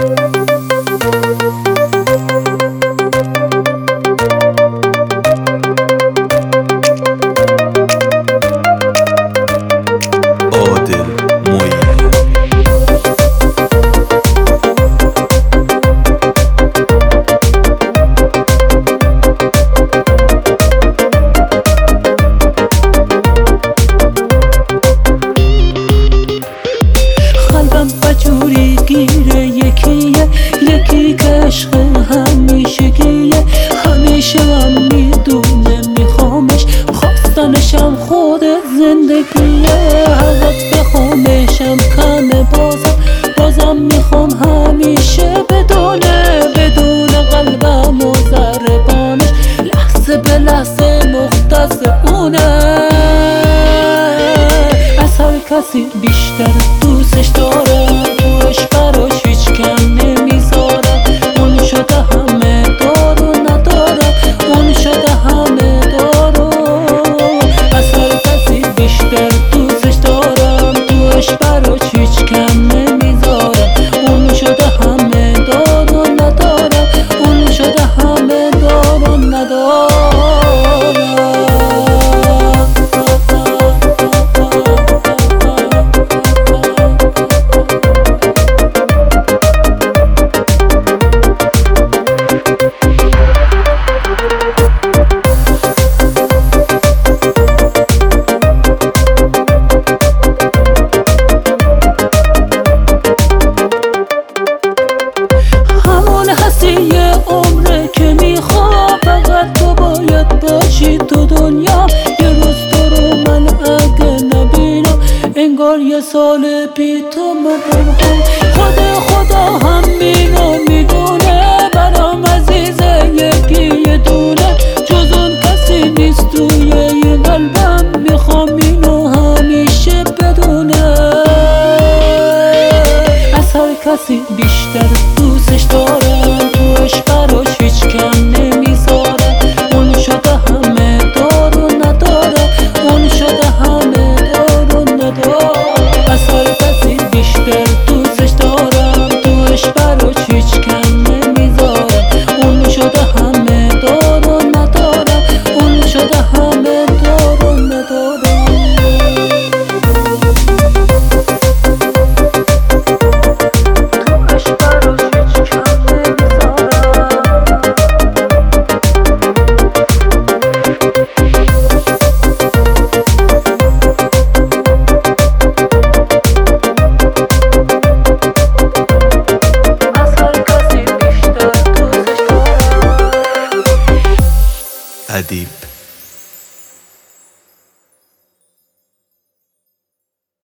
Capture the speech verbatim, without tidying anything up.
بجوری گیره یکیه، یکی که عشق همیشگیه. همیشه هم میدونه میخوامش، خواستنشم خود زندگیه. حقت بخوامشم کمه بازم، بازم میخوام همیشه بدونه، بدون قلبم و ضربانش، لحظه به لحظه مختص اونه. از هر کسی بیشتر دوستش دارم، توش براش هیچ کم نمیذارم. اون شده همه دارو ندارم، اون شده همه دارو. از هر کسی بیشتر دوستش دارم، توش براش هیچ کم نمیذارم. اون شده همه دارو ندارم، اون شده همه دارو ندارم. یه عمره که میخوام فقط تو باید باشی تو دنیا. یه روز تو رو من اگه نبینم، انگار یه سال بی تو مدرم. خدا خدا هم اینو میدونه، برام عزیزه یکی یه دونه. جز اون کسی نیست توی این قلبم، میخوام اینو همیشه بدونه. از هر کسی بیشتر دوستش دارم، توش براش هیچ کم نمیذارم. اون شده همه دارو ندارم، اون شده همه دارو ندارم. از هر کسی بیشتر دوستش دارم، توش براش هیچ کم نمیذارم. اون شده همه دارو ندارم، اون شده همه دارو ندارم. أديب.